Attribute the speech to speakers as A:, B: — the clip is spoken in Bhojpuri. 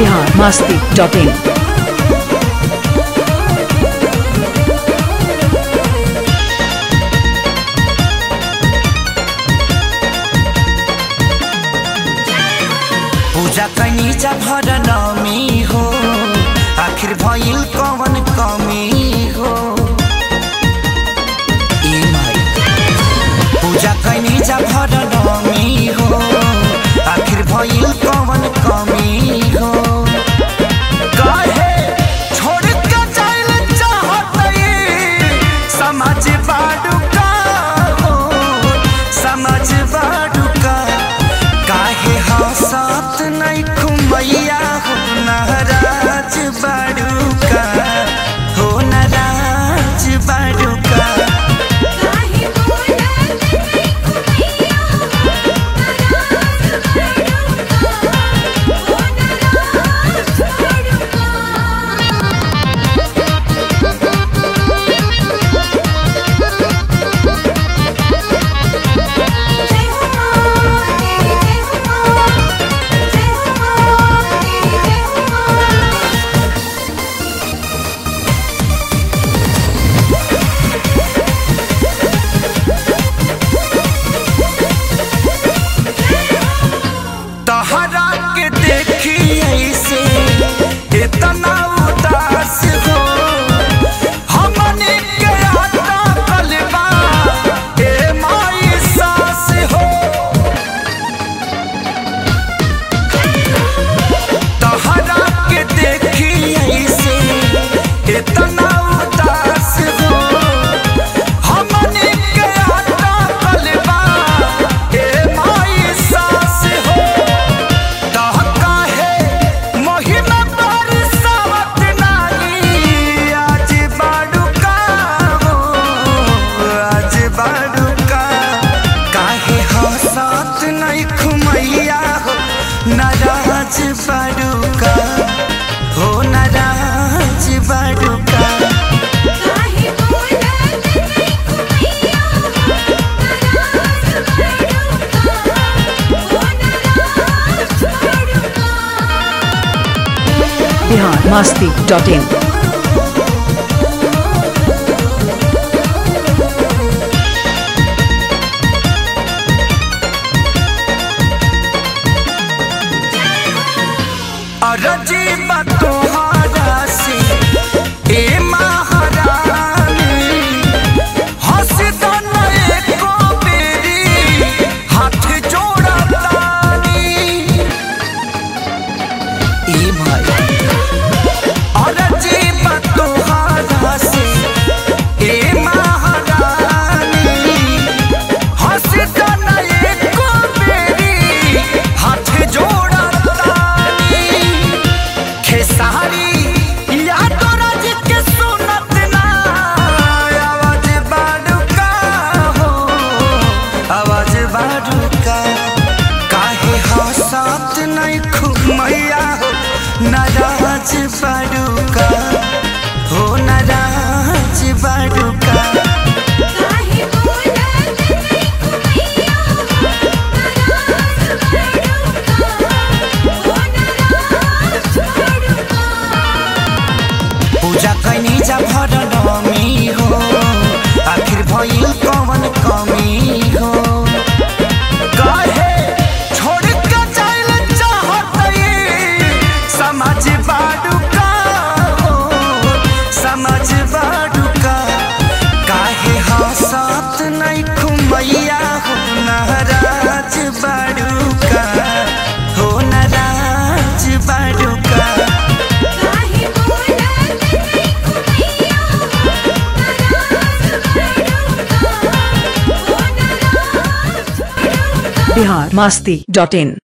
A: biharmasti.in
B: पूजा कैनी जा भर नमी हो आखिर भइल कवन कमी हो ए माई पूजा कैनी जा भर नमी हो आखिर भइल कवन कमी हो काहे छोड़ के जाइल चाहतई समझ बाडू का हो समझ बाडू का काहे हंसत नहीं खुमैया हो नाराज बाडूका हो नाराज बाडूका
C: काहे बोलत नहीं खुमैया हो नाराज बाडूका हो नाराज बाडूका जय हो मां जय हो मां जय हो मां
B: तहरा के देखी ऐसे इतना उदास हो हमने के आता कलबा ए माई सास हो तहरा के देखी ऐसे इतना उदास हो हमने के आता कलबा ए माई सास हो तह काहे महिमा बरसावत नानी आज बाडूका हो आज बाडूका काहे हंसत नहीं खुमैया हो नाराज बाडूका हो नाराज बाडूका
C: काहे बोलत नहीं खुमैया हो नाराज बाडूका हो नाराज बाडूका
A: biharmasti.in
B: अरजी बतोहारा से ए महारानी हंस दन एको बेरी हाथ जोड़ा तानी ए माई अरजी बतोहारा से ए महारानी हंस दन एको बेरी हाथ जोड़ा खेसारी या तो राज के सुनत ना आवाज बाडूका हो आवाज बाडूका काहे हंसत नहीं खुमैया हो नाराज बाडूका हो नाराज बाडूका
C: काहे बोलत नहीं खुमैया हो नाराज बाडूका हो नाराज बाडूका
B: पूजा कैनी जा भर नमी हो आखिर भइल कवन कमी हो काहे छोड़ के जाइल चाहतई समझ बाडूका हो समझ बाडूका काहे हंसत नहीं खुमैया हो नाराज बाडूका हो नाराज बाडूका
C: काहे बोलत नहीं खुमैया हो नाराज बाडूका हो नाराज बाडूका
A: biharmasti.in